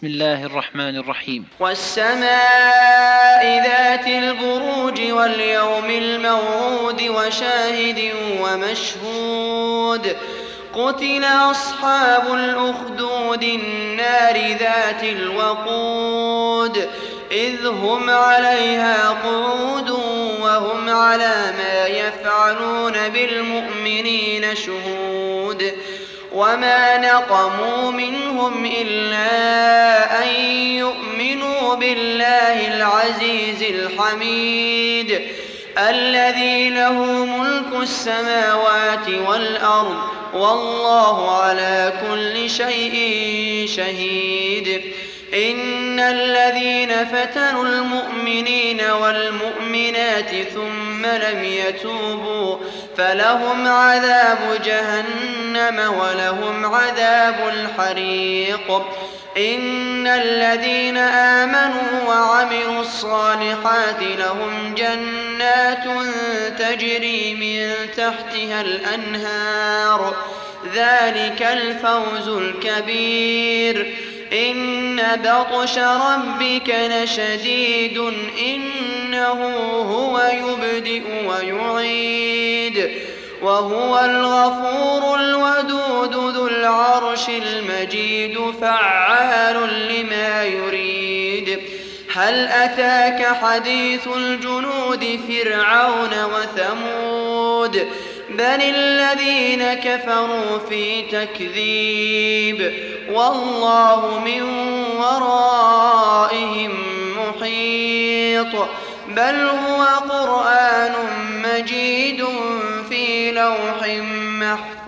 بسم الله الرحمن الرحيم. والسماء ذات البروج واليوم الموعود وشاهد ومشهود قتل أصحاب الأخدود النار ذات الوقود إذ هم عليها قعود وهم على ما يفعلون بالمؤمنين شهود وما نقموا منهم إلا أن يؤمنوا بالله العزيز الحميد الذي له ملك السماوات والأرض والله على كل شيء شهيد إن الذين فتنوا المؤمنين والمؤمنات ثم لم يتوبوا فلهم عذاب جهنم ولهم عذاب الحريق إن الذين آمنوا وعملوا الصالحات لهم جنات تجري من تحتها الأنهار ذلك الفوز الكبير إن بطش ربك لشديد إنه هو يبدئ ويعيد وهو الغفور الودود ذو العرش المجيد فعال لما يريد هل أتاك حديث الجنود فرعون وثمود بل الذين كفروا في تكذيب والله من ورائهم محيط بل هو قرآن مجيد في لوح محفوظ